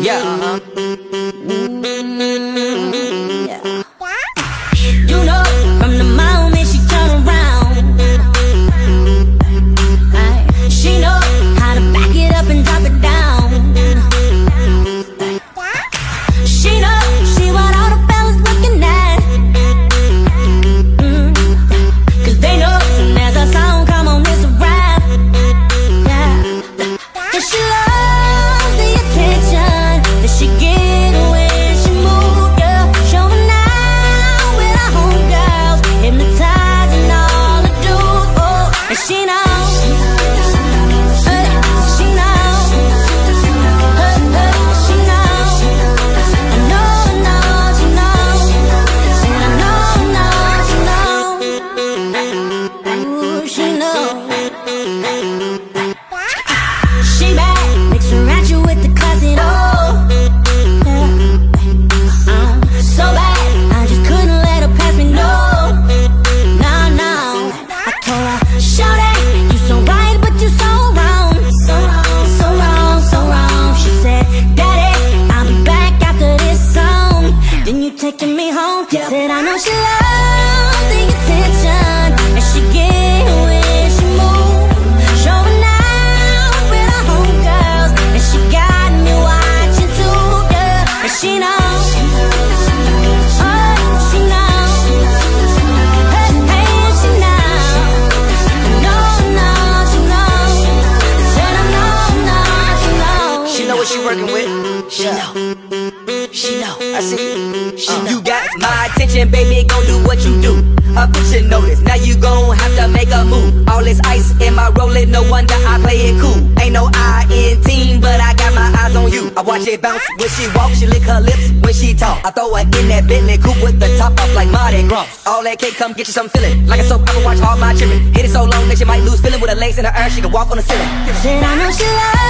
Yeah, yeah. You know, from the moment she turn around, she know how to back it up and drop it down. She know she want all the fellas looking at. Cause they know soon as a song come on, it's a rap. Yeah. Cause she loves the attention that she get when she move, yeah. Showing out with her homegirls, hypnotizing all the dudes, oh. And she knows. She bad, mix her at you with the classic, oh. So bad, I just couldn't let her pass me, no. No, I told her, shawty, you so right, but you so wrong. So wrong, so wrong, so wrong. She said, daddy, I'll be back after this song. Then you taking me home, yeah. Said I know she loves the attention and she get when she move. Showing out with her homegirls and she got me watching too, yeah. And she knows, oh, she knows, hey, she knows. No, she knows. Said I know, she knows. she know what she working with. She know. I see. You got my attention, baby, gon' do what you do. Put your notice, now you gon' have to make a move. All this ice in my rollin', no wonder I play it cool. Ain't no I in team, but I got my eyes on you. I watch it bounce when she walk, she lick her lips when she talk. I throw her in that Bentley coupe with the top off like Mardi Gras. All that cake come get you some feeling, like a soap opera, watch all my children. Hit it so long that she might lose feeling with her legs in the air, she can walk on the ceiling. Said I know she loves